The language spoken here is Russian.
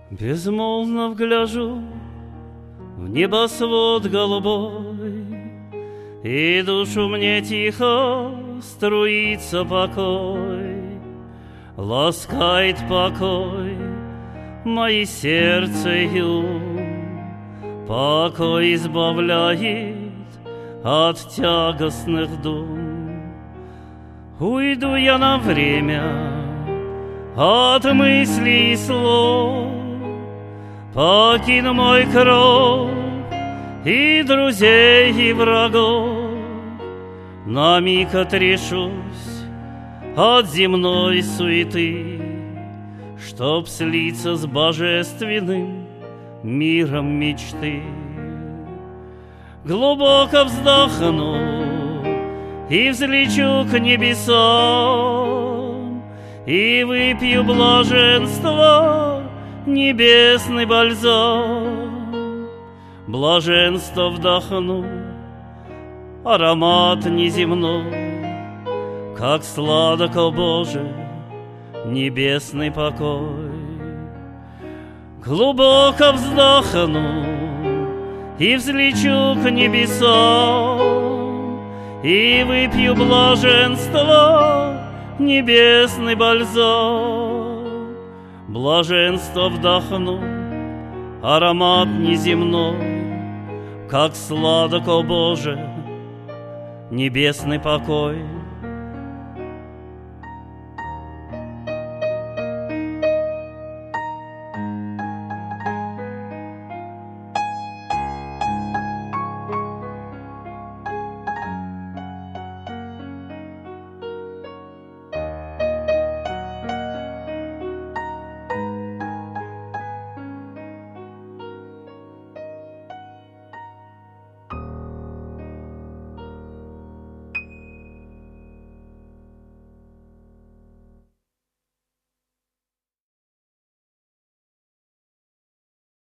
Безмолвно вгляжу в небосвод голубой, и душу мне тихо струится покой. Ласкает покой мои сердце и ум, покой избавляет от тягостных дум. Уйду я на время от мыслей и слов, покину мой кров и друзей, и врагов. На миг отрешусь от земной суеты, чтоб слиться с божественным миром мечты. Глубоко вздохну и взлечу к небесам, и выпью блаженство небесный бальзам. Блаженство вдохну, аромат неземной, как сладок, о Боже, небесный покой. Глубоко вздохну и взлечу к небесам, и выпью блаженство небесный бальзам. Блаженство вдохну, аромат неземной, как сладок, о Боже, небесный покой.